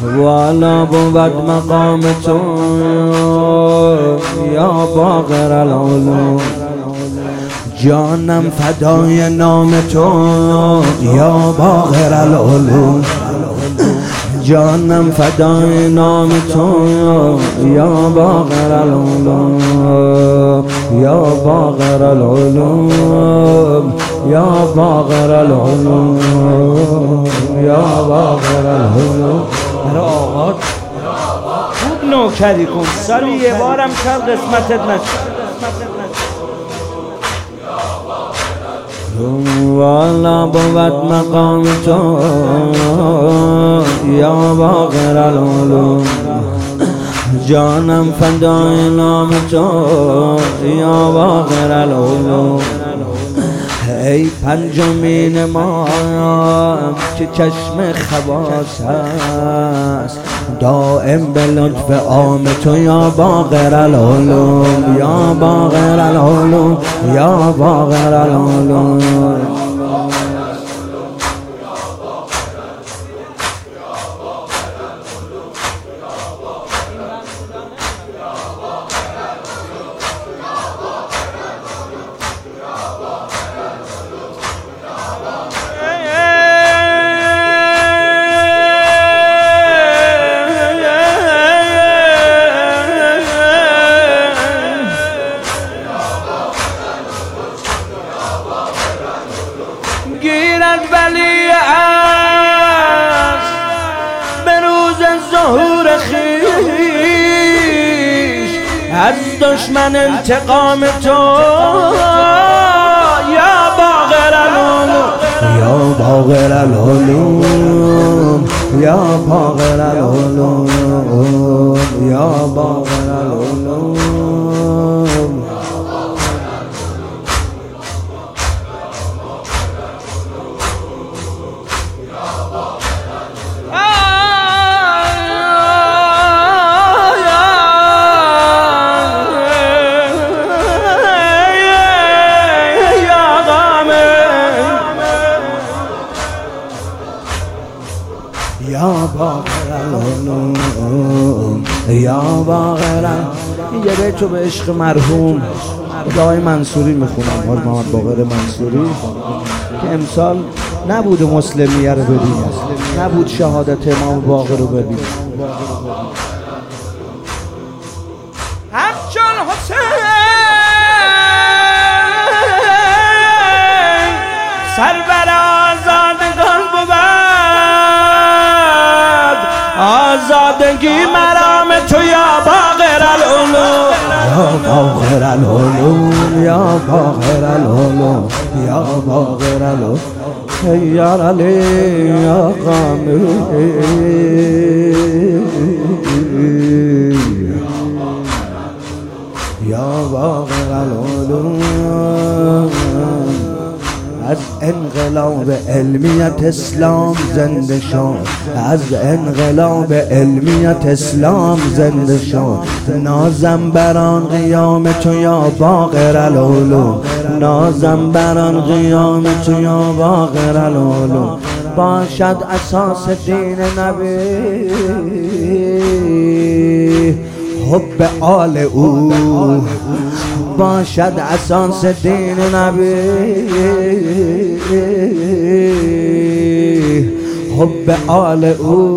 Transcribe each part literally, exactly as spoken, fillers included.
والا بود مقام تو یا باقر العلوم، جانم فدای نام تو یا باقر العلوم، جانم فدای نام تو یا باقر العلوم، یا باقر العلوم، یا باقر العلوم، یا باقر العلوم. برای آقا خوب نوکری کن، سالی یه بارم کر قسمتت نشد. والا بود مقام تو یا باقر العلوم، جانم فدای نام تو یا باقر العلوم. ای پنجمین ما که چشم خواص است، دائم به لطف عام تو یا باقر العلوم، یا باقر العلوم، یا باقر العلوم. گیرد ولی است به روز ظهور خویش، از دشمن انتقام تو یا باقر العلوم، یا باقر العلوم، یا باقر العلوم، یا باقر العلوم. یا باقر العلوم، یا باقر. یه بیتو به عشق مرحوم آقای منصوری میخونم، حال محمد باقر منصوری که امسال نبود مسلمیه رو ببینه، نبود شهادت امام باقر رو ببینه. همچون حسین سرور آزادگان بود، آزادگی مرام تو یا باقر العلوم، یا باقر العلوم، یا باقر العلوم، یا باقر العلوم. یا علی یا قامی یا باقر العلوم. از انقلاب علمیت اسلام زنده شد، از انقلاب علمیت اسلام زنده شد. نازم بران قیام تو یا باقر العلوم، نازم بران قیام تو یا باقر العلوم. باشد اساس دین نبی حب آل او، باشد اساس دین نبی حب آل او.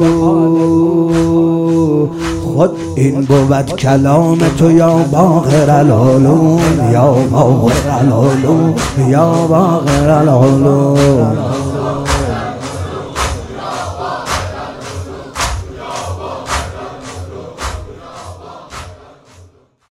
خود این بود کلام تو یا باقر العلوم، یا باقر العلوم، یا باقر العلوم.